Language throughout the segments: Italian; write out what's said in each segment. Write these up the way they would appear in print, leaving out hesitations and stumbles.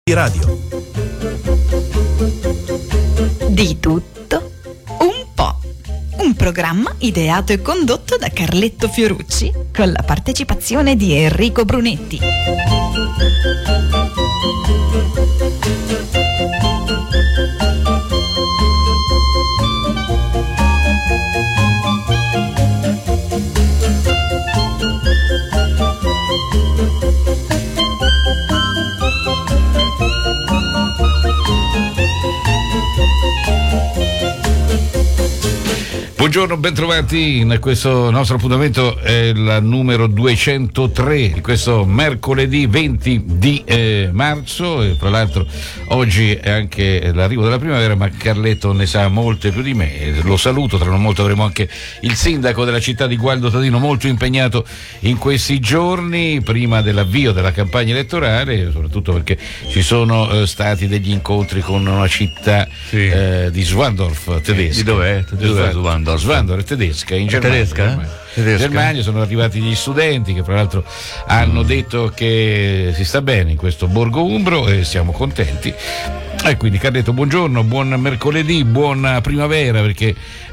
Radio. Di tutto un po'. Un programma ideato e condotto da Carletto Fiorucci con la partecipazione di Enrico Brunetti. Buongiorno, bentrovati in questo nostro appuntamento, è il numero 203 di questo mercoledì 20 di marzo, e tra l'altro oggi è anche l'arrivo della primavera, ma Carletto ne sa molte più di me, lo saluto. Tra non molto avremo anche il sindaco della città di Gualdo Tadino, molto impegnato in questi giorni prima dell'avvio della campagna elettorale, soprattutto perché ci sono stati degli incontri con una città di Schwandorf tedesca. Di dov'è Schwandorf? Schwandorf è tedesca, in Germania. Tedesca? Germania sono arrivati gli studenti che fra l'altro hanno detto che si sta bene in questo borgo umbro e siamo contenti. E quindi Carletto, buongiorno, buon mercoledì, buona primavera, perché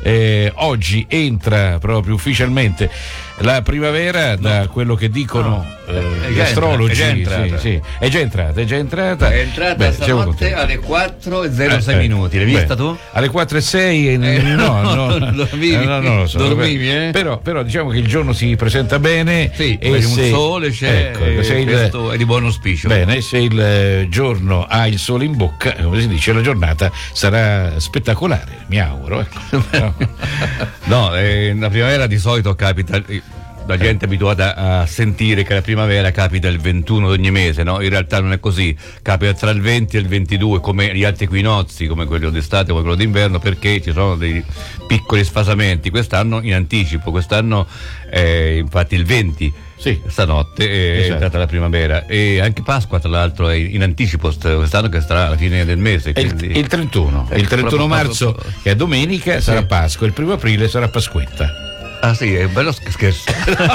oggi entra proprio ufficialmente la primavera, da quello che dicono gli astrologi. È già entrata. È entrata stanotte alle 4:06 minuti. L'hai vista tu? Alle 4:06 no, non lo so. Dormivi, Però diciamo che il giorno si presenta bene. Sì, e un sole c'è, questo è di buon auspicio. Bene, se il giorno ha il sole in bocca, come si dice, la giornata sarà spettacolare, mi auguro, ecco. No, la primavera di solito capita, la gente è abituata a sentire che la primavera capita il 21 di ogni mese, no? In realtà non è così, capita tra il 20 e il 22, come gli altri equinozi, come quello d'estate, come quello d'inverno, perché ci sono dei piccoli sfasamenti. Quest'anno in anticipo, quest'anno infatti il 20. Sì. Stanotte è entrata la primavera, e anche Pasqua tra l'altro è in anticipo quest'anno, che sarà alla fine del mese, quindi... il 31 marzo, che è domenica, sarà Pasqua, il 1° aprile sarà Pasquetta. Ah sì, è bello scherzo.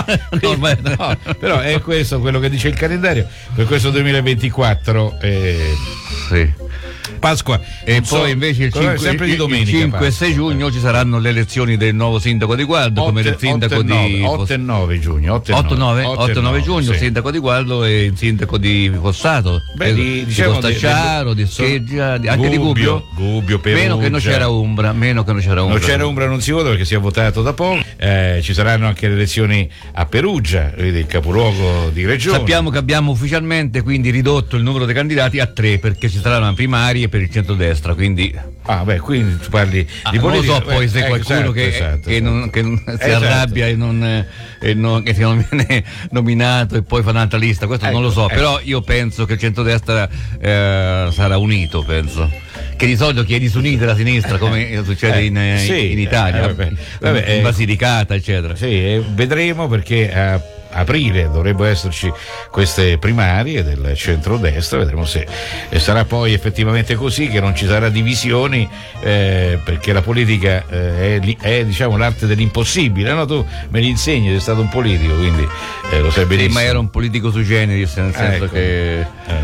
No, però è questo quello che dice il calendario per questo 2024. Sì. Pasqua, e poi invece il 5 e 6 giugno ci saranno le elezioni del nuovo sindaco di Gualdo, come il sindaco di 8 e 9 giugno 8 e 9 giugno, sì. Sindaco di Gualdo e il sindaco di Fossato, di Costacciaro, di Scheggia, anche di Gubbio, Perugia. meno che non c'era Umbra. Non c'era Umbra, non si vota perché si è votato da poco. Ci saranno anche le elezioni a Perugia, il capoluogo di regione. Sappiamo che abbiamo ufficialmente quindi ridotto il numero dei candidati a 3, perché ci saranno primarie per il centrodestra, quindi quindi tu parli di politica. Non lo so poi se qualcuno che non si arrabbia e che si non viene nominato e poi fa un'altra lista, questo non lo so, però io penso che il centrodestra sarà unito, penso che di solito chi è disunito è la sinistra, come succede in Italia, in Basilicata eccetera. Sì, vedremo, perché aprile dovrebbero esserci queste primarie del centrodestra, vedremo se sarà poi effettivamente così, che non ci sarà divisioni, perché la politica è diciamo l'arte dell'impossibile, no? Tu me li insegni, sei stato un politico, quindi lo sai benissimo. Ma era un politico sui generis, nel senso che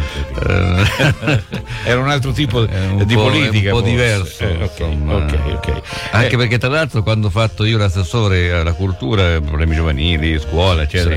era un altro tipo di politica, un po' diverso, ok. Anche perché tra l'altro quando ho fatto io l'assessore alla cultura, problemi giovanili, scuola eccetera,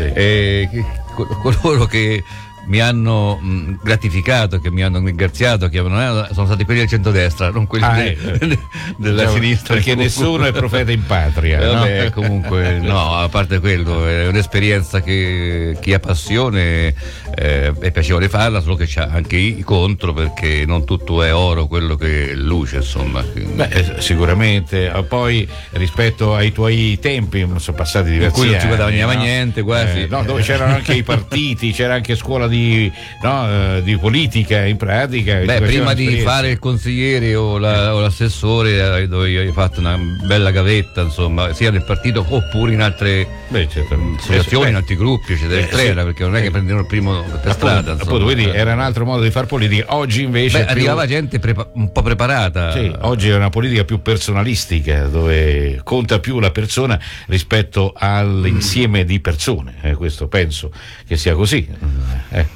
coloro che mi hanno gratificato, che mi hanno ringraziato, sono stati quelli del centrodestra, non quelli della sinistra, perché nessuno è profeta in patria. Vabbè, comunque no, a parte quello, è un'esperienza che chi ha passione è piacevole farla, solo che c'ha anche i contro, perché non tutto è oro quello che è luce, insomma. Sicuramente. Poi rispetto ai tuoi tempi sono passati diversi anni, non ci guadagnava niente quasi, dove c'erano anche i partiti, c'era anche scuola di politica in pratica. Prima di fare il consigliere o l'assessore dove hai fatto una bella gavetta, insomma, sia del partito oppure in altre associazioni, in altri gruppi eccetera, perché non è che prendevano il primo per strada, appunto, quindi era un altro modo di far politica. Oggi invece arrivava gente un po' preparata. Oggi è una politica più personalistica, dove conta più la persona rispetto all'insieme di persone, questo penso che sia così, no?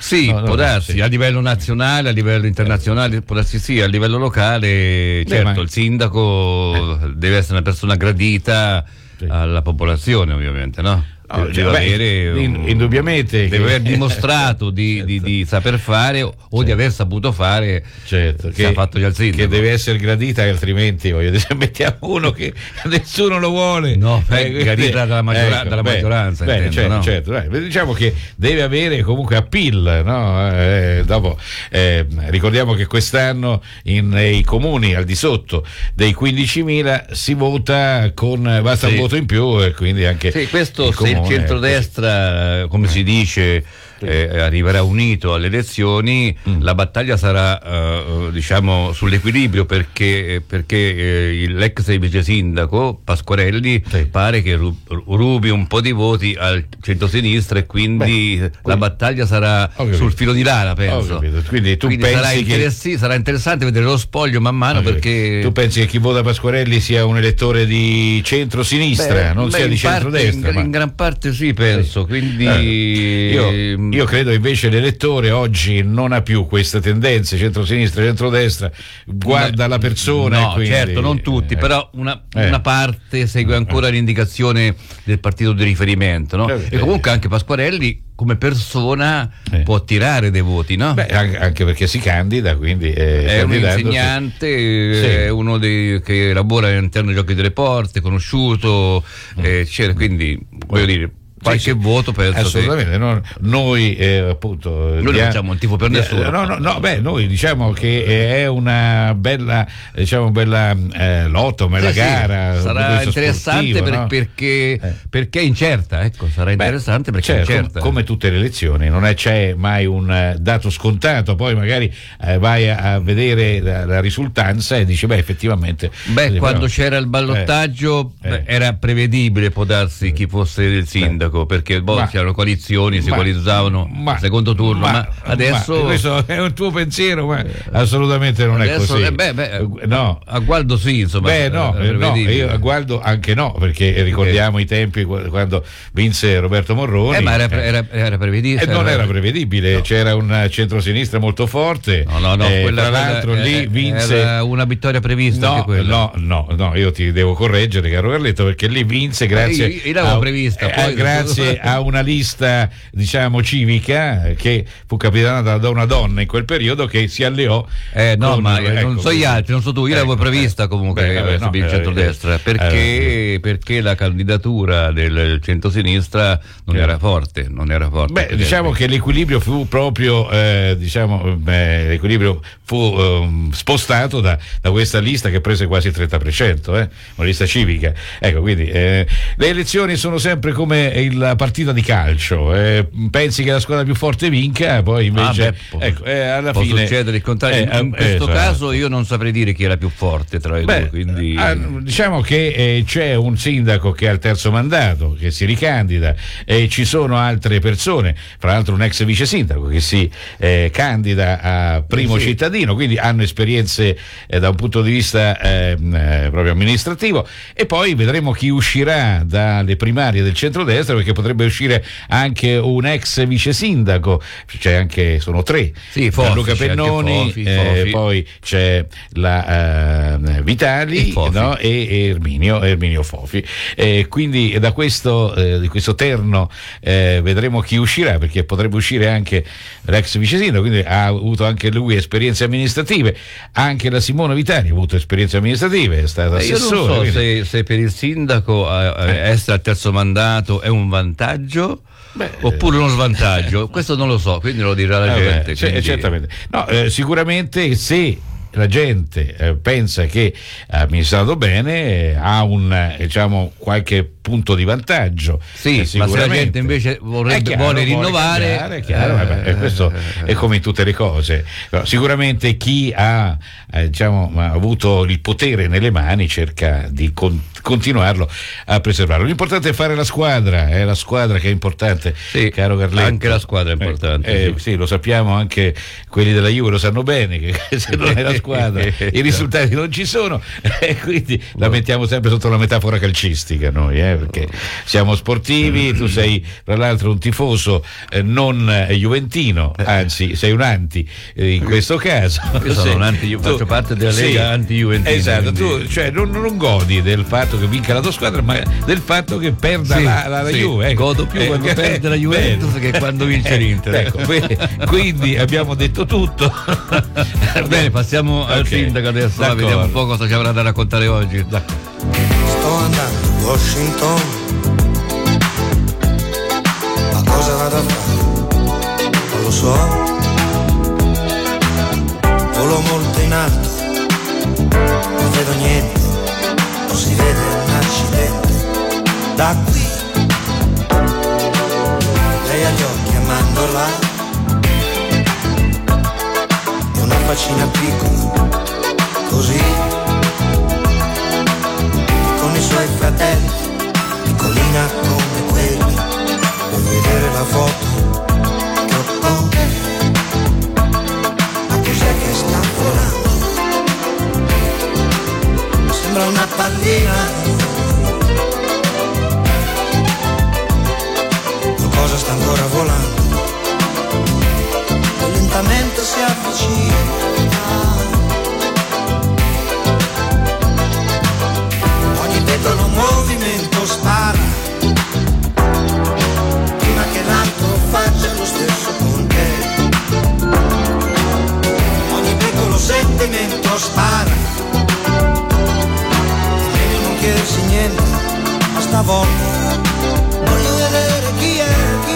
Sì, può darsi, a livello nazionale, a livello internazionale, può darsi sì, a livello locale, certo, il sindaco deve essere una persona gradita alla popolazione, ovviamente, no? Deve avere indubbiamente deve aver dimostrato di saper fare o di aver saputo fare, certo, che ha fatto già il sindaco, che deve essere gradita, altrimenti voglio dire, mettiamo uno che nessuno lo vuole, gradita dalla maggioranza, intendo, certo, diciamo che deve avere comunque appeal, no? Dopo ricordiamo che quest'anno nei comuni al di sotto dei 15.000 si vota basta un voto in più, e quindi anche questo se il centrodestra, come si dice, arriverà unito alle elezioni, la battaglia sarà diciamo sull'equilibrio, perché l'ex vice sindaco Pasquarelli pare che rubi un po' di voti al centrosinistra, e quindi la battaglia sarà sul filo di lana, penso. Quindi tu pensi sarà interessante vedere lo spoglio man mano, perché tu pensi che chi vota Pasquarelli sia un elettore di centrosinistra, non sia di centrodestra? In gran parte sì, penso, quindi io credo invece l'elettore oggi non ha più queste tendenze centrosinistra, centrodestra, guarda la persona. No, quindi, certo, non tutti, però una parte segue ancora l'indicazione del partito di riferimento, no? E comunque anche Pasquarelli come persona può attirare dei voti, no? Anche perché si candida, quindi è un insegnante, è uno che lavora all'interno dei Giochi delle Porte, conosciuto, quindi voglio dire, qualche voto penso assolutamente noi appunto noi non facciamo un tifo per nessuno, noi diciamo che è una bella lotta, una bella gara, sarà interessante sportivo, perché è incerta, sarà interessante perché è incerta, come tutte le elezioni non c'è mai un dato scontato, poi magari vai a vedere la risultanza e dici effettivamente quando c'era il ballottaggio era prevedibile, può darsi chi fosse il sindaco, perché c'erano coalizioni, si coalizzavano al secondo turno, ma adesso questo è un tuo pensiero, ma assolutamente non è così. A Gualdo sì, insomma. Io a Gualdo anche no, perché ricordiamo i tempi quando vinse Roberto Morroni, ma era prevedibile, non era prevedibile, c'era un centrosinistra molto forte, tra l'altro lì vinse, era una vittoria prevista anche quella. No, io ti devo correggere, caro Carletto, perché lì vinse grazie io l'avevo prevista, poi grazie a una lista civica che fu capitanata da una donna in quel periodo, che si alleò non so gli altri, non so tu, io l'avevo prevista comunque il centrodestra, perché la candidatura del centrosinistra non era forte. Diciamo che l'equilibrio fu proprio l'equilibrio fu spostato da questa lista che prese quasi il 30%, una lista civica, quindi le elezioni sono sempre come la partita di calcio, pensi che la squadra più forte vinca, poi invece alla può fine succedere il contrario. In questo caso io non saprei dire chi è la più forte tra le due, quindi diciamo che c'è un sindaco che ha il terzo mandato, che si ricandida, e ci sono altre persone, fra l'altro un ex vice sindaco che si candida a primo cittadino, quindi hanno esperienze da un punto di vista proprio amministrativo, e poi vedremo chi uscirà dalle primarie del centrodestra, perché potrebbe uscire anche un ex vice sindaco, sono tre, Luca Pennoni, Fofi. Poi c'è la Vitali e Erminio Fofi, quindi da di questo terno vedremo chi uscirà, perché potrebbe uscire anche l'ex vice sindaco, quindi ha avuto anche lui esperienze amministrative, anche la Simona Vitali ha avuto esperienze amministrative, è stata assessore. Io non so se per il sindaco essere al terzo mandato è un vantaggio oppure uno svantaggio, questo non lo so, quindi lo dirà la gente. Certamente. Sicuramente se la gente pensa che ha amministrato bene, ha qualche punto di vantaggio. Ma se la gente invece vuole rinnovare, questo è come in tutte le cose. Però sicuramente chi ha avuto il potere nelle mani cerca di continuarlo a preservarlo. L'importante è fare la squadra, è la squadra che è importante, caro Carletto. Anche la squadra è importante. Lo sappiamo, anche quelli della Juve lo sanno bene, che se non è la squadra i risultati non ci sono, e quindi la mettiamo sempre sotto la metafora calcistica noi, perché siamo sportivi. Tu sei tra l'altro un tifoso non juventino, anzi sei un anti in questo caso. Io sono un anti, faccio parte della Lega anti-juventina. Esatto, quindi... tu cioè non godi del fatto che vinca la tua squadra, ma del fatto che perda la Juve. Godo più quando perde la Juventus che quando vince l'Inter. Ecco, quindi abbiamo detto tutto. Bene, passiamo al sindaco adesso. Vediamo un po' cosa ci avrà da raccontare oggi. Sto andando a Washington, ma cosa vado a fare? Non lo so. Volo molto in alto, non vedo niente, non si vede un accidente. Da qui lei ha gli occhi a mandorla e una faccina piccola, così, con i suoi fratelli, piccolina come quelli. Vuoi vedere la foto che ho con te? Ma cos'è che sta volando? Sembra una pallina. Qualcosa sta ancora volando e lentamente si avvicina. Ogni vetro movimento spara prima che l'altro faccia lo stesso con te. Ogni piccolo sentimento spara e meglio non chiedersi niente, ma stavolta voglio vedere chi è.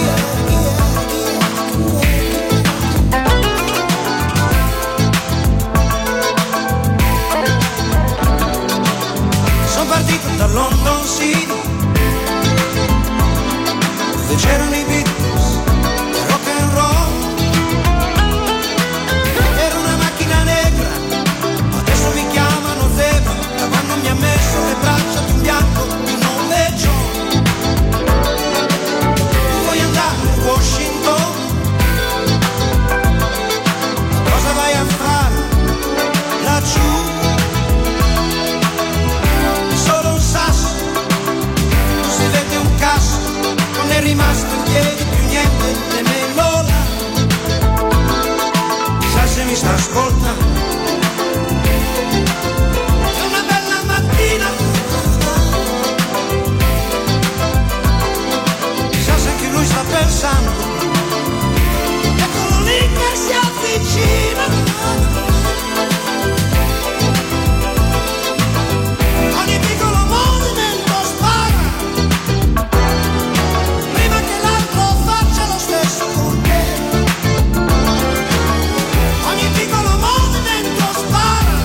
Sono partito da London City, dove c'erano i Beatles, rock and roll. Era una macchina negra, adesso mi chiamano Zebra, da quando mi ha messo le braccia di un bianco di nome John. Vuoi andare a Washington? Cosa vai a fare laggiù? Solo un sasso, non si vede un cazzo, non è rimasto in piedi più niente, nemmeno là. Chissà se mi sta ascoltando. È una bella mattina, chissà se anche lui sta pensando. Eccolo lì che si avvicina. Ogni piccolo movimento spara prima che l'altro faccia lo stesso con te. Ogni piccolo movimento spara,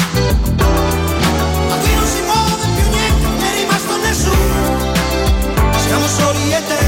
ma qui non si muove più niente, non è rimasto nessuno. Siamo soli e te.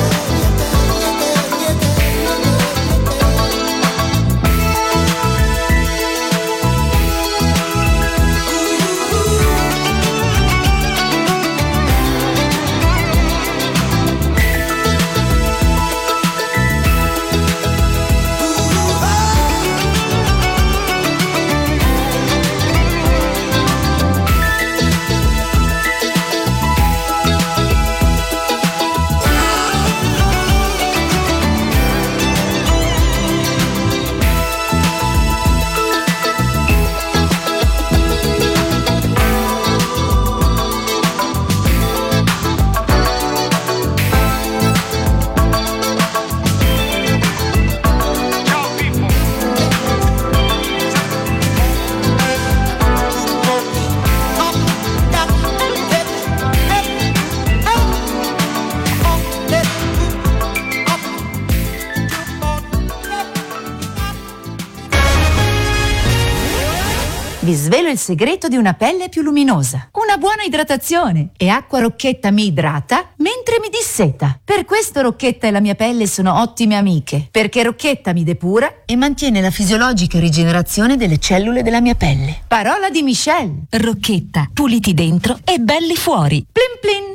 Vi svelo il segreto di una pelle più luminosa. Una buona idratazione. E Acqua Rocchetta mi idrata mentre mi disseta. Per questo Rocchetta e la mia pelle sono ottime amiche. Perché Rocchetta mi depura e mantiene la fisiologica rigenerazione delle cellule della mia pelle. Parola di Michelle. Rocchetta, puliti dentro e belli fuori. Plin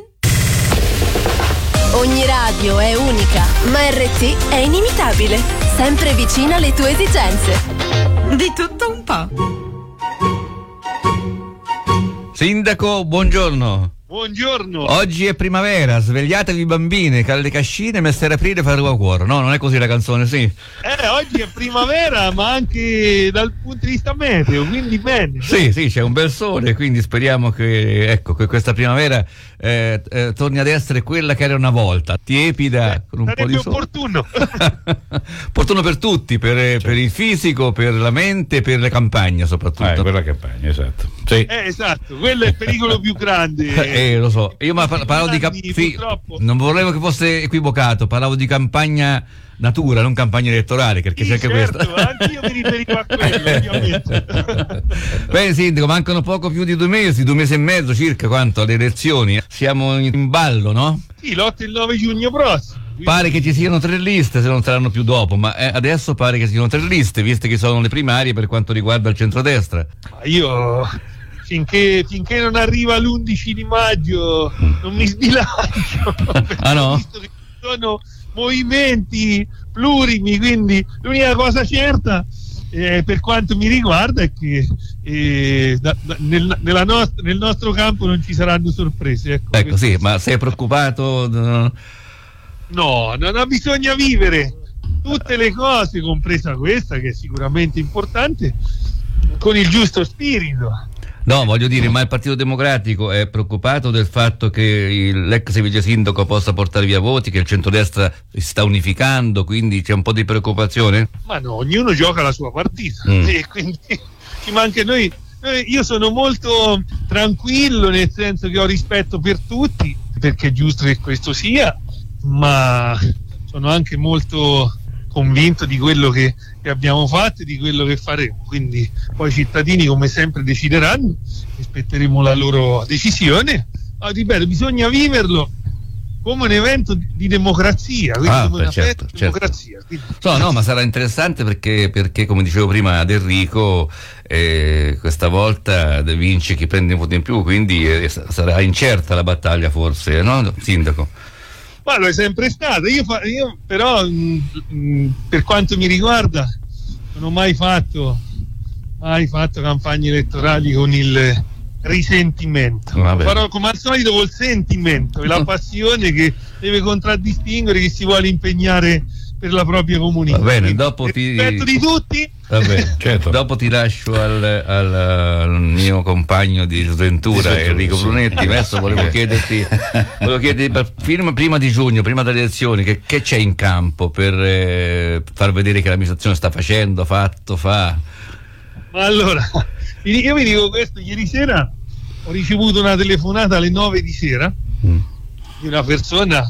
plin. Ogni radio è unica, ma RT è inimitabile. Sempre vicina alle tue esigenze. Di tutto un po'. Sindaco, buongiorno. Buongiorno. Oggi è primavera, svegliatevi bambine, che alle cascine messere aprile farò cuore. No, non è così la canzone, sì. Oggi è primavera, ma anche dal punto di vista meteo, quindi bene. Sì, c'è un bel sole, quindi speriamo che, ecco, che questa primavera torni ad essere quella che era una volta, tiepida, con un po' di sole. Opportuno. Opportuno per tutti, per il fisico, per la mente, per le campagne soprattutto. Per la campagna, esatto. Sì. Esatto, quello è il pericolo più grande. Lo so, io parlavo di sì, non volevo che fosse equivocato, parlavo di campagna natura, non campagna elettorale, perché c'è anche certo, questa. anch'io mi riferivo a quello, ovviamente. Beh, Sindaco, mancano poco più di 2 mesi e mezzo circa, quanto alle elezioni. Siamo in ballo, no? Sì, l'8 e il 9 giugno prossimo. Pare che ci siano 3 liste, se non saranno più dopo, ma adesso pare che siano 3 liste, visto che sono le primarie per quanto riguarda il centrodestra. Io finché non arriva l'11 di maggio non mi sbilancio. No? Visto che sono movimenti plurimi, quindi l'unica cosa certa per quanto mi riguarda è che nel nostro campo non ci saranno sorprese. Ecco sì, ma sei preoccupato? No, bisogna vivere tutte le cose, compresa questa che è sicuramente importante, con il giusto spirito. No, voglio dire, ma il Partito Democratico è preoccupato del fatto che l'ex vice sindaco possa portare via voti, che il centrodestra si sta unificando, quindi c'è un po' di preoccupazione? Ma no, ognuno gioca la sua partita e quindi ci manca noi. Io sono molto tranquillo, nel senso che ho rispetto per tutti, perché è giusto che questo sia, ma sono anche molto convinto di quello che abbiamo fatto e di quello che faremo, quindi poi i cittadini come sempre decideranno, rispetteremo la loro decisione. Ripeto, bisogna viverlo come un evento di democrazia, quindi come una festa di democrazia. Quindi... No, ma sarà interessante perché come dicevo prima ad Enrico, questa volta vince chi prende un voto in più, quindi sarà incerta la battaglia forse, no, Sindaco? Ma lo è sempre stato. Io però per quanto mi riguarda non ho mai fatto campagne elettorali con il risentimento. Farò come al solito col sentimento e la passione che deve contraddistinguere chi si vuole impegnare per la propria comunità. Va bene, dopo rispetto di tutti. Va bene, certo. Dopo ti lascio al mio compagno di sventura Enrico Brunetti. Adesso volevo chiederti prima di giugno, prima delle elezioni, che c'è in campo per far vedere che l'amministrazione sta facendo, fa. Ma allora, io vi dico questo: ieri sera ho ricevuto una telefonata alle 9 di sera di una persona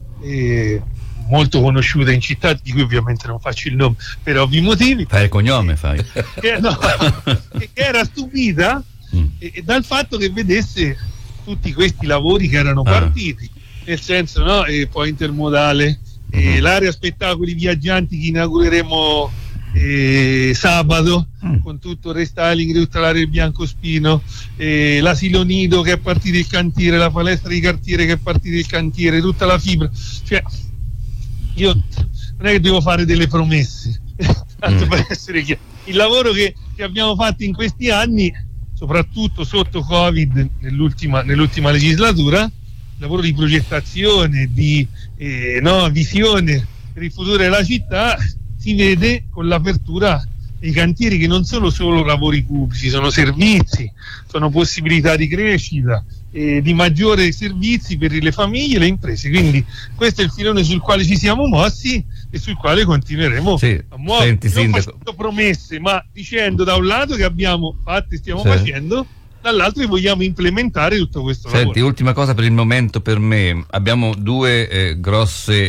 molto conosciuta in città, di cui ovviamente non faccio il nome per ovvi motivi. Fai il cognome, fai. Che era stupita dal fatto che vedesse tutti questi lavori che erano partiti, nel senso, no? Poi intermodale, l'area spettacoli viaggianti che inaugureremo sabato con tutto il restyling di tutta l'area del Biancospino, l'asilo nido che è partito il cantiere, la palestra di cartiere che è partito il cantiere, tutta la fibra, cioè io non è che devo fare delle promesse tanto per essere chiaro. Il lavoro che abbiamo fatto in questi anni, soprattutto sotto Covid nell'ultima legislatura, lavoro di progettazione, di visione per il futuro della città, si vede con l'apertura dei cantieri, che non sono solo lavori pubblici, sono servizi, sono possibilità di crescita, di maggiore servizi per le famiglie e le imprese. Quindi questo è il filone sul quale ci siamo mossi e sul quale continueremo a muovere. Non facendo promesse, ma dicendo da un lato che abbiamo fatto e stiamo facendo, dall'altro che vogliamo implementare tutto questo lavoro. Ultima cosa per il momento per me: abbiamo due grossi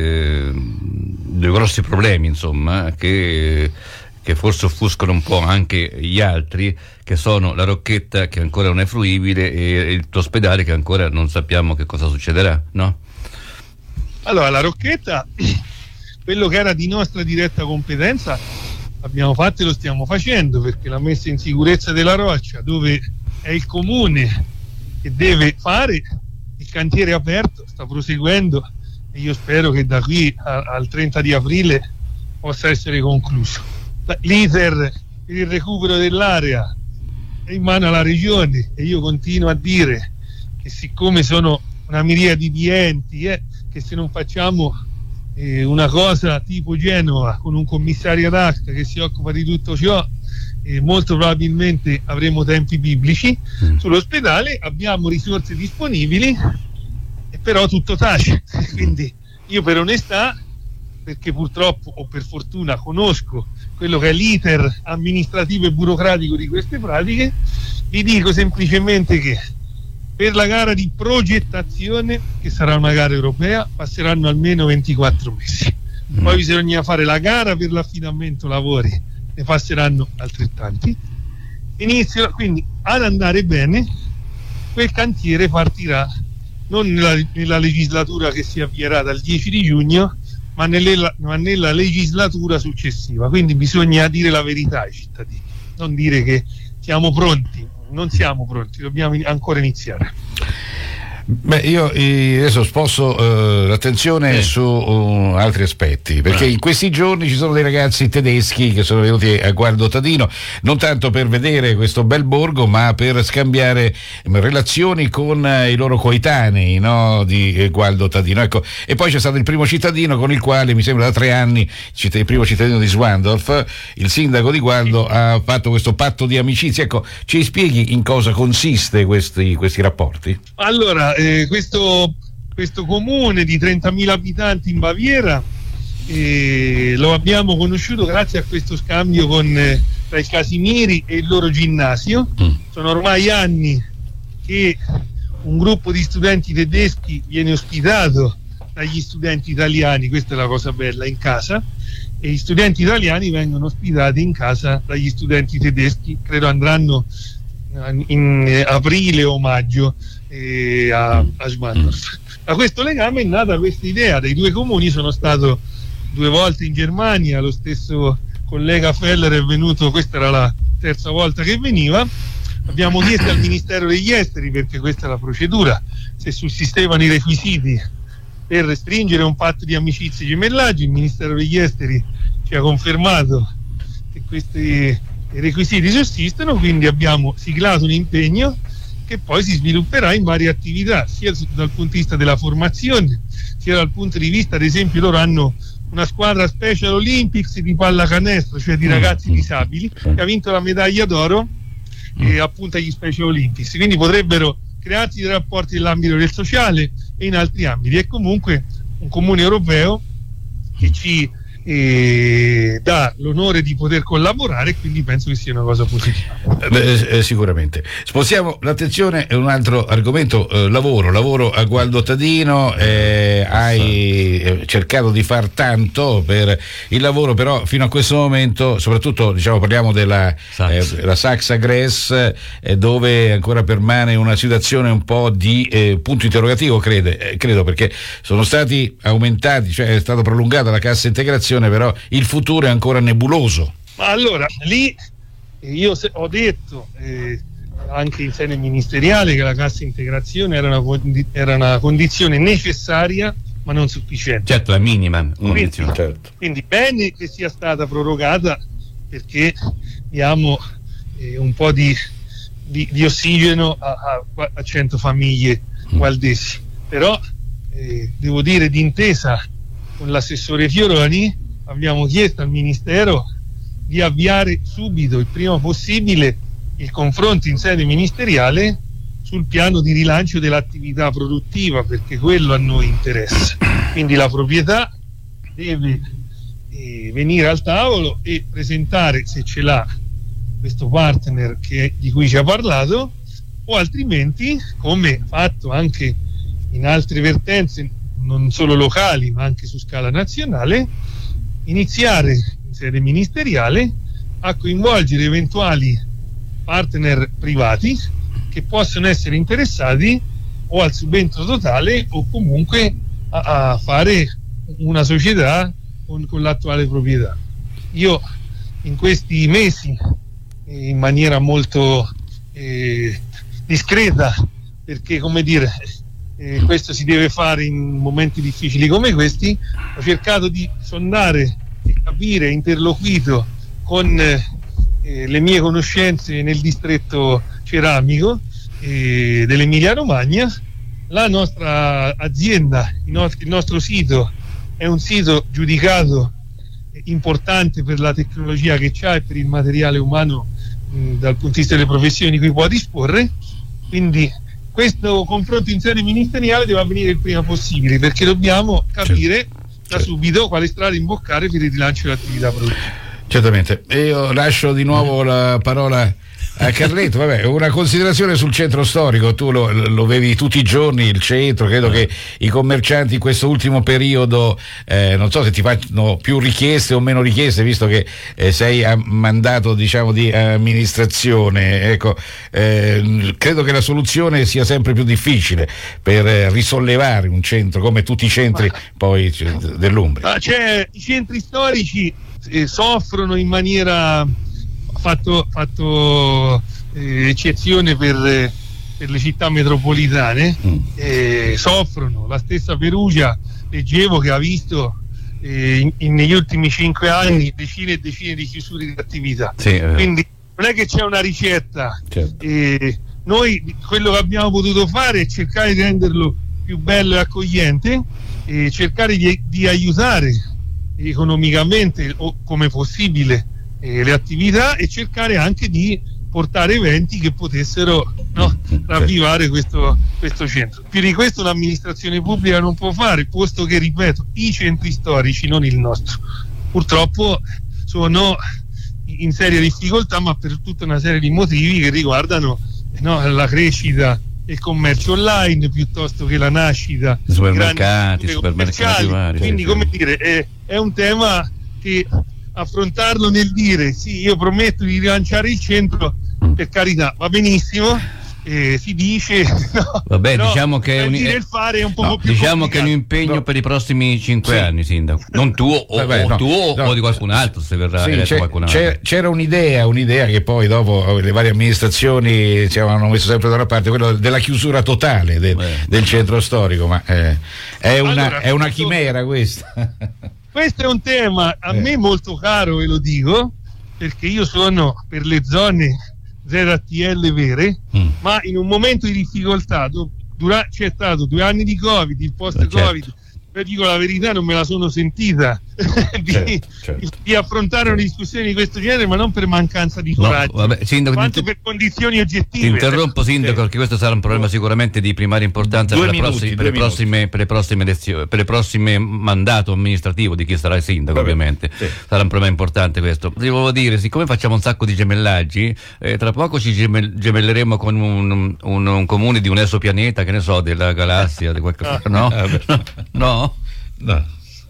problemi, insomma, che forse offuscano un po' anche gli altri, che sono la Rocchetta, che ancora non è fruibile, e l'ospedale, che ancora non sappiamo che cosa succederà, no? Allora, la Rocchetta, quello che era di nostra diretta competenza abbiamo fatto e lo stiamo facendo, perché la messa in sicurezza della roccia, dove è il comune che deve fare, il cantiere è aperto, sta proseguendo, e io spero che da qui al 30 di aprile possa essere concluso. L'iter per il recupero dell'area è in mano alla regione, e io continuo a dire che siccome sono una miriade di enti, che se non facciamo una cosa tipo Genova con un commissario ad acta che si occupa di tutto ciò, molto probabilmente avremo tempi biblici. Sull'ospedale abbiamo risorse disponibili, però tutto tace. Quindi io, per onestà, perché purtroppo o per fortuna conosco quello che è l'iter amministrativo e burocratico di queste pratiche, vi dico semplicemente che per la gara di progettazione, che sarà una gara europea, passeranno almeno 24 mesi. Poi bisogna fare la gara per l'affidamento lavori, ne passeranno altrettanti. Inizio quindi ad andare bene, quel cantiere partirà non nella legislatura che si avvierà dal 10 di giugno, ma nella legislatura successiva. Quindi bisogna dire la verità ai cittadini, non dire che siamo pronti. Non siamo pronti, dobbiamo ancora iniziare. Beh, io adesso sposto l'attenzione su altri aspetti, perché in questi giorni ci sono dei ragazzi tedeschi che sono venuti a Gualdo Tadino, non tanto per vedere questo bel borgo, ma per scambiare relazioni con i loro coetanei, no, di Gualdo Tadino. Ecco, e poi c'è stato il primo cittadino con il quale, mi sembra da 3 anni, il primo cittadino di Swandorf, il sindaco di Gualdo, ha fatto questo patto di amicizia. Ecco, ci spieghi in cosa consiste questi rapporti? Allora, questo comune di 30.000 abitanti in Baviera lo abbiamo conosciuto grazie a questo scambio tra i Casimiri e il loro ginnasio. Sono ormai anni che un gruppo di studenti tedeschi viene ospitato dagli studenti italiani, questa è la cosa bella, in casa, e gli studenti italiani vengono ospitati in casa dagli studenti tedeschi. Credo andranno in aprile o maggio a Schwandorf. Da questo legame è nata questa idea dei due comuni. Sono stato 2 volte in Germania, lo stesso collega Feller è venuto, questa era la 3ª volta che veniva. Abbiamo chiesto al Ministero degli Esteri, perché questa è la procedura, se sussistevano i requisiti per restringere un patto di amicizia e gemellaggio. Il Ministero degli Esteri ci ha confermato che questi requisiti sussistono, quindi abbiamo siglato un impegno che poi si svilupperà in varie attività, sia dal punto di vista della formazione, sia dal punto di vista, ad esempio, loro hanno una squadra Special Olympics di pallacanestro, cioè di ragazzi disabili, che ha vinto la medaglia d'oro appunto agli Special Olympics, quindi potrebbero crearsi dei rapporti nell'ambito del sociale e in altri ambiti. È comunque un comune europeo che ci dà l'onore di poter collaborare, quindi penso che sia una cosa positiva. Sicuramente. Spostiamo l'attenzione a un altro argomento, lavoro a Gualdo Tadino. Hai cercato di far tanto per il lavoro, però fino a questo momento, soprattutto, diciamo, parliamo della la Saxa Gress, dove ancora permane una situazione un po' di punto interrogativo, credo, perché sono stati aumentati, cioè è stata prolungata la cassa integrazione, però il futuro è ancora nebuloso. Ma allora, lì io ho detto anche in sede ministeriale che la cassa integrazione era una condizione necessaria ma non sufficiente. Certo, la minima condizione. Quindi bene che sia stata prorogata, perché diamo un po' di ossigeno a 100 famiglie gualdesi. Però devo dire, d'intesa con l'assessore Fioroni, abbiamo chiesto al Ministero di avviare subito, il prima possibile, il confronto in sede ministeriale sul piano di rilancio dell'attività produttiva, perché quello a noi interessa. Quindi la proprietà deve venire al tavolo e presentare, se ce l'ha, questo partner di cui ci ha parlato, o altrimenti, come fatto anche in altre vertenze non solo locali ma anche su scala nazionale, iniziare in sede ministeriale a coinvolgere eventuali partner privati che possono essere interessati o al subentro totale o comunque a fare una società con l'attuale proprietà. Io in questi mesi, in maniera molto discreta, perché, come dire, questo si deve fare in momenti difficili come questi, ho cercato di sondare e capire, interloquito con le mie conoscenze nel distretto ceramico dell'Emilia Romagna. La nostra azienda, il nostro sito è un sito giudicato importante per la tecnologia che c'ha e per il materiale umano dal punto di vista delle professioni di cui può disporre, quindi questo confronto in sede ministeriale deve avvenire il prima possibile, perché dobbiamo capire da subito quale strada imboccare per il rilancio dell'attività produttiva. Certamente. Io lascio di nuovo la parola a Carletto. Vabbè, una considerazione sul centro storico. Tu lo vedi tutti i giorni, il centro. Credo che i commercianti in questo ultimo periodo non so se ti fanno più richieste o meno richieste, visto che sei a mandato, diciamo, di amministrazione. Ecco, credo che la soluzione sia sempre più difficile per risollevare un centro come tutti i centri poi dell'Umbria. I centri storici soffrono in maniera fatto eccezione per le città metropolitane, soffrono. La stessa Perugia, leggevo che ha visto negli ultimi 5 anni decine e decine di chiusure di attività, quindi non è che c'è una ricetta. Certo. Noi quello che abbiamo potuto fare è cercare di renderlo più bello e accogliente, e cercare di aiutare economicamente o come possibile le attività, e cercare anche di portare eventi che potessero ravvivare questo centro. Più di questo l'amministrazione pubblica non può fare, posto che, ripeto, i centri storici, non il nostro, purtroppo sono in seria difficoltà, ma per tutta una serie di motivi che riguardano la crescita del commercio online piuttosto che la nascita di supermercati vari. Quindi, come dire, è un tema che affrontarlo nel dire sì, io prometto di rilanciare il centro, per carità, va benissimo, si dice vabbè, diciamo che il fare è un po' più diciamo che è un impegno per i prossimi 5 anni, sindaco, non tu o di qualcun altro, se verrà eletto qualcun altro. C'era un'idea che poi dopo le varie amministrazioni hanno messo sempre da una parte, quello della chiusura totale del centro storico, ma è una chimera questa. Questo è un tema a me molto caro, ve lo dico, perché io sono per le zone ZTL vere, ma in un momento di difficoltà c'è stato 2 anni di Covid, il post-Covid, dico la verità, non me la sono sentita di affrontare una discussione di questo genere, ma non per mancanza di coraggio, sindaco, quanto per condizioni oggettive. Ti interrompo, sindaco, perché questo sarà un problema sicuramente di primaria importanza per le prossime mandato amministrativo di chi sarà il sindaco. Ovviamente sarà un problema importante questo. Ti volevo dire, siccome facciamo un sacco di gemellaggi, tra poco ci gemelleremo con un comune di un esopianeta, che ne so, della galassia, di qualche no? Ma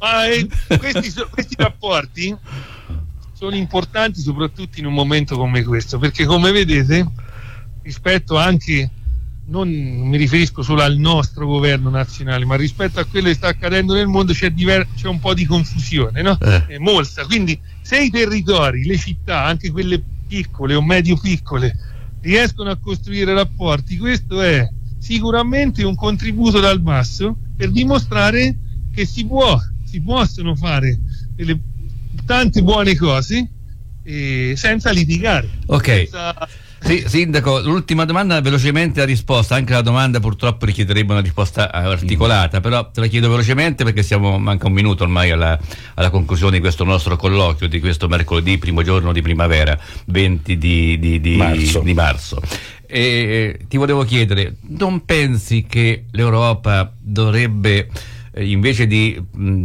questi rapporti sono importanti soprattutto in un momento come questo, perché, come vedete, rispetto anche, non mi riferisco solo al nostro governo nazionale, ma rispetto a quello che sta accadendo nel mondo c'è un po' di confusione, è molta. Quindi se i territori, le città, anche quelle piccole o medio piccole, riescono a costruire rapporti, questo è sicuramente un contributo dal basso per dimostrare che si possono fare tante buone cose senza litigare. Ok. Sì, sindaco, l'ultima domanda velocemente a risposta, anche la domanda purtroppo richiederebbe una risposta articolata, però te la chiedo velocemente perché manca un minuto ormai alla conclusione di questo nostro colloquio, di questo mercoledì, primo giorno di primavera, 20 di marzo. E ti volevo chiedere, non pensi che l'Europa dovrebbe, invece di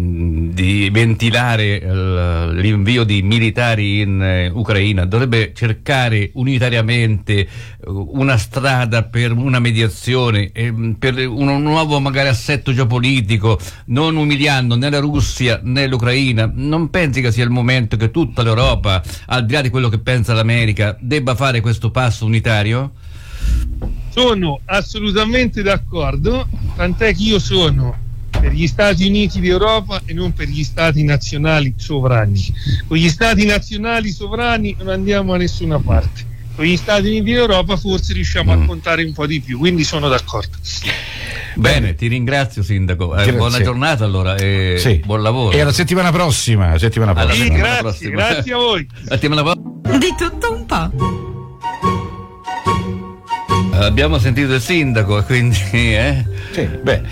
ventilare l'invio di militari in Ucraina, dovrebbe cercare unitariamente una strada per una mediazione, per un nuovo magari assetto geopolitico, non umiliando né la Russia né l'Ucraina? Non pensi che sia il momento che tutta l'Europa, al di là di quello che pensa l'America, debba fare questo passo unitario? Sono assolutamente d'accordo, tant'è che io sono per gli Stati Uniti d'Europa e non per gli Stati nazionali sovrani. Con gli Stati nazionali sovrani non andiamo a nessuna parte, con gli Stati Uniti d'Europa forse riusciamo a contare un po' di più, quindi sono d'accordo. Bene, ti ringrazio, sindaco. Buona giornata allora e buon lavoro. E alla settimana prossima. Grazie a voi. Settimana prossima. Di tutto un po'. Abbiamo sentito il sindaco, quindi Sì,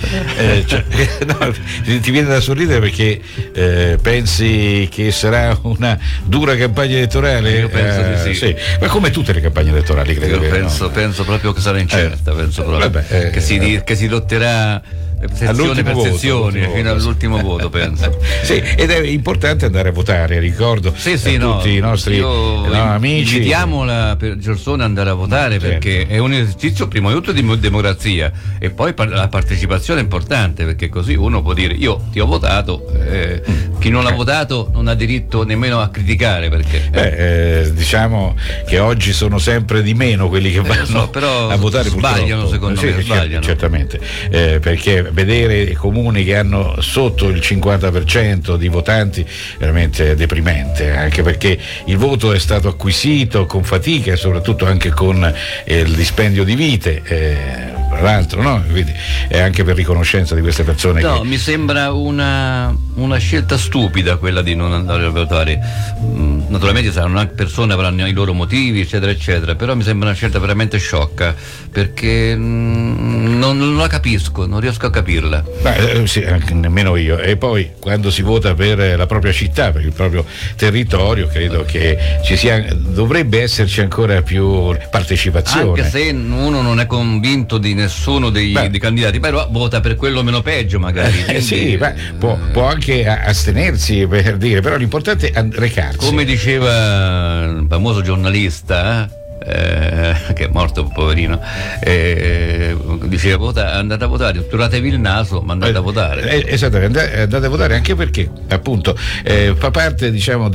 no, ti viene da sorridere perché pensi che sarà una dura campagna elettorale? Io penso di sì. Ma come tutte le campagne elettorali, credo. Io penso proprio che sarà incerta, penso proprio che si lotterà sezione per sezione fino all'ultimo voto, penso. Sì, ed è importante andare a votare, ricordo tutti i nostri amici. Invitiamo la persona ad andare a votare, perché è un esercizio prima di tutto di democrazia, e poi la partecipazione è importante, perché così uno può dire: io ti ho votato, chi non ha votato non ha diritto nemmeno a criticare, perché diciamo che oggi sono sempre di meno quelli che vanno a votare, sbagliano, purtroppo. Secondo me sbagliano. Certamente, perché vedere comuni che hanno sotto il 50% di votanti veramente deprimente, anche perché il voto è stato acquisito con fatica e soprattutto anche con il dispendio di vite, tra l'altro, no? Quindi è anche per riconoscenza di queste persone. Mi sembra una scelta stupida quella di non andare a votare. Naturalmente saranno anche persone, avranno i loro motivi, eccetera eccetera, però mi sembra una scelta veramente sciocca, perché non la capisco, non riesco a capirla. Sì, nemmeno io. E poi quando si vota per la propria città, per il proprio territorio, credo che dovrebbe esserci ancora più partecipazione. Anche se uno non è convinto di nessuno dei candidati, però vota per quello meno peggio, magari. Sì, può anche astenersi, per dire, però l'importante è recarsi. Come diceva il famoso giornalista, che è morto, poverino, diceva: andate a votare, turatevi il naso, ma andate a votare. Esattamente, andate a votare, anche perché appunto fa parte, diciamo,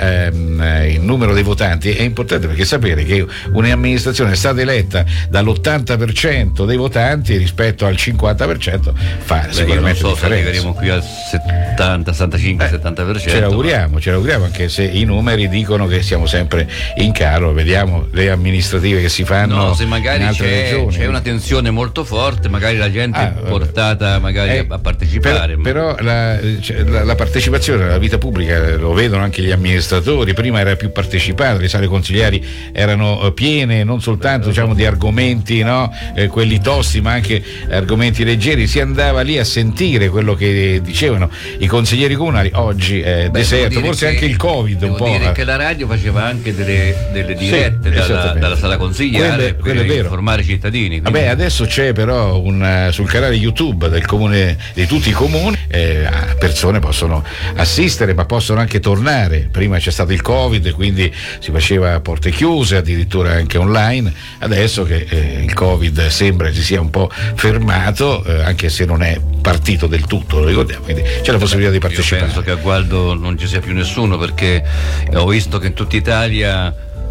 il numero dei votanti. È importante, perché sapere che un'amministrazione è stata eletta dall'80% dei votanti rispetto al 50% fa sicuramente non so differenza. Se arriveremo qui al 70, 65, 70%. Ce l'auguriamo, anche se i numeri dicono che siamo sempre in calo. Vediamo le amministrative che si fanno. Se magari in altre regioni. C'è una tensione molto forte, magari la gente è portata magari a partecipare. Però la partecipazione alla vita pubblica lo vedono anche gli amministratori. Prima era più partecipata, le sale consigliari erano piene, non soltanto di argomenti, quelli tosti, ma anche argomenti leggeri. Si andava lì a sentire quello che dicevano i consiglieri comunali. Oggi è deserto, forse anche il Covid un po'. Devo dire che la radio faceva anche delle dirette dalla sala consigliare per informare i cittadini. Adesso c'è però sul canale YouTube del comune, di tutti i comuni, persone possono assistere, ma possono anche tornare. Prima c'è stato il Covid, quindi si faceva a porte chiuse, addirittura anche online. Adesso che il Covid sembra si sia un po' fermato, anche se non è partito del tutto, lo ricordiamo, quindi c'è la possibilità di partecipare. Io penso che a Gualdo non ci sia più nessuno, perché ho visto che in tutta Italia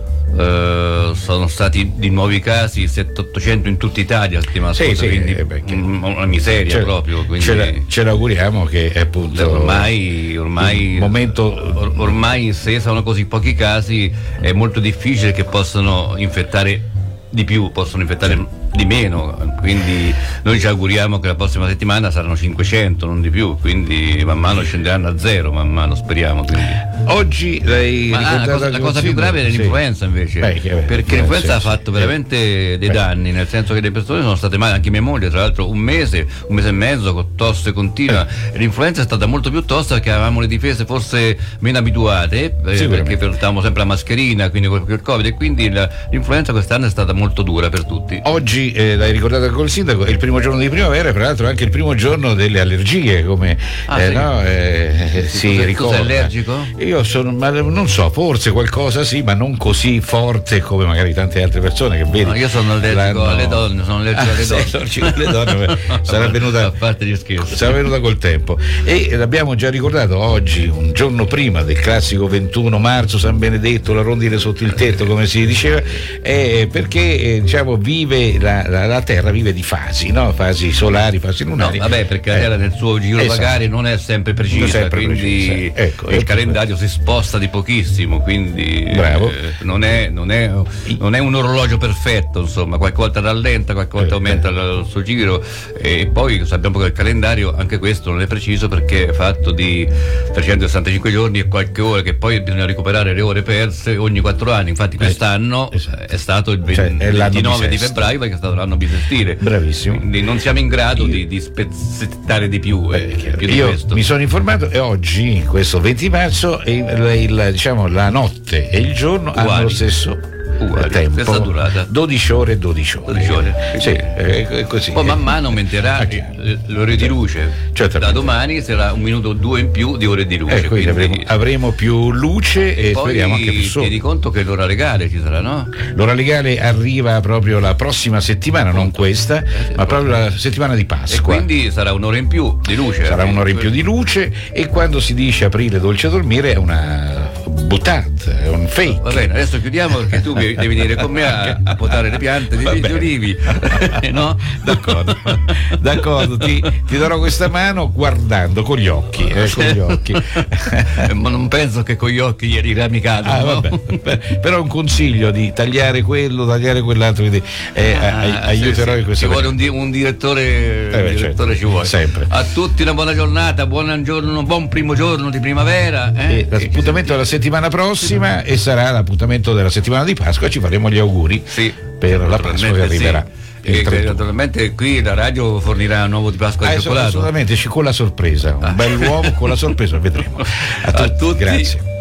sono stati di nuovi casi 700-800 in tutta Italia la settimana scorsa, quindi una miseria proprio. Quindi ce l'auguriamo che appunto ormai se sono così pochi casi è molto difficile che possano infettare di più, possono infettare di meno, quindi noi ci auguriamo che la prossima settimana saranno 500, non di più, quindi man mano scenderanno a zero, man mano speriamo. Quindi. Oggi la cosa più grave è l'influenza, invece, perché l'influenza ha fatto veramente dei danni, nel senso che le persone sono state male, anche mia moglie tra l'altro un mese e mezzo con tosse continua, e l'influenza è stata molto più tosta perché avevamo le difese forse meno abituate, perché portavamo sempre la mascherina, quindi con il Covid, e quindi l'influenza quest'anno è stata molto dura per tutti. Oggi l'hai ricordato col sindaco, è il primo giorno di primavera, tra l'altro anche il primo giorno delle allergie, come si ricorda. Tu sei allergico? Io sono, ma non so, forse qualcosa sì, ma non così forte come magari tante altre persone che vedi. No, io sono allergico alle donne, alle donne. Sarà venuta, a parte gli scherzi, sarà venuta col tempo. E l'abbiamo già ricordato oggi, un giorno prima del classico 21 marzo, San Benedetto, la rondine sotto il tetto, come si diceva, perché vive la Terra vive di fasi, no? Fasi solari, fasi lunari. No, vabbè, perché la Terra nel suo giro esatto. magari non è sempre precisa, quindi ecco, il calendario si sposta di pochissimo, quindi bravo. Non è un orologio perfetto, insomma, qualche volta rallenta, qualche volta aumenta il suo giro, e poi sappiamo che il calendario, anche questo non è preciso perché è fatto di 365 giorni e qualche ora, che poi bisogna recuperare le ore perse ogni 4 anni. Infatti quest'anno è stato il 29 di febbraio, perché è stato l'anno bisestile. Bravissimo. Quindi non siamo in grado di spezzettare di più, più di io questo. mi sono informato e oggi, questo 20 marzo, diciamo, la notte e il giorno hanno lo stesso tempo, stessa durata, 12 ore e 12 ore. 12 ore. Sì, è così. Poi man mano aumenterà l'ore di luce. Da domani sarà 1 minuto o 2 in più di ore di luce. Quindi avremo più luce e poi speriamo anche più sole. Tieni conto che l'ora legale ci sarà, no? L'ora legale arriva proprio la prossima settimana, non questa, ma proprio la settimana di Pasqua. E quindi sarà un'ora in più di luce. Sarà un'ora in più di luce, e quando si dice aprile dolce a dormire è una buttata, è un fake. Va bene, adesso chiudiamo perché tu devi venire con me a potare le piante degli olivi. No? D'accordo, ti darò questa mano guardando con gli occhi, con gli occhi. Ma non penso che con gli occhi ieri ramicato. No? Vabbè. Però un consiglio di tagliare quello, tagliare quell'altro, quindi aiuterò in questo. Ci vuole un direttore, certo, ci vuole. Sempre. A tutti una buona giornata, un buon primo giorno di primavera. L'appuntamento è la settimana prossima e sarà l'appuntamento della settimana di Pasqua. Ci faremo gli auguri per la Pasqua che arriverà. E naturalmente qui la radio fornirà un uovo di Pasqua di cioccolato. Assolutamente, con la sorpresa, un bel uovo con la sorpresa, vedremo. A tutti. Grazie.